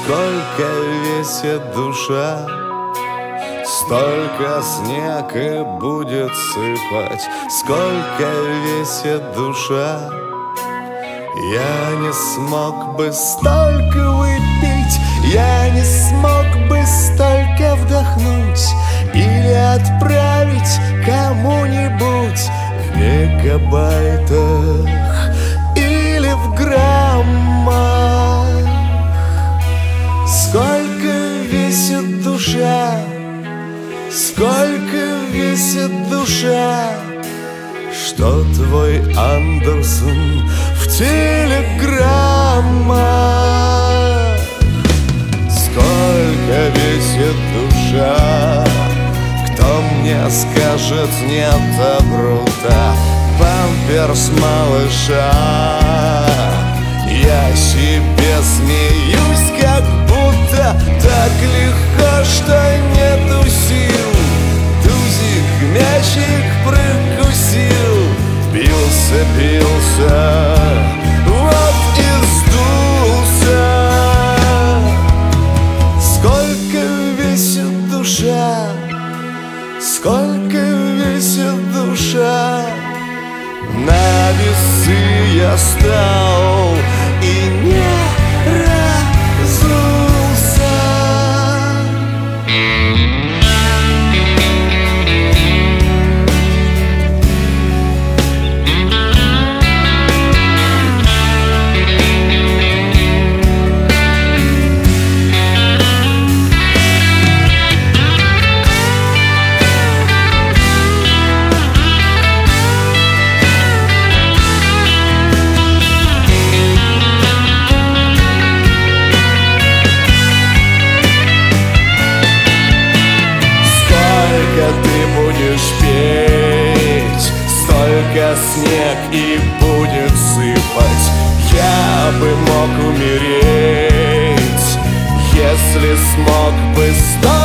Сколько весит душа, столько снег и будет сыпать. Сколько весит душа, я не смог бы столько выпить, я не смог бы столько вдохнуть или отправить кому-нибудь в мегабайтах или в граммах. Сколько весит душа, сколько весит душа, что твой Андерсон в телеграммах. Сколько весит душа, кто мне скажет нет обрута, памперс малыша. Я себе смеюсь, как будто так легко, что нету сил. Тузик мячик прокусил, бился, вот и сдулся. Сколько весит душа, сколько весит душа, на весы я стал и не разулся. Ты будешь петь, столько снег и будет сыпать. Я бы мог умереть, если смог бы стать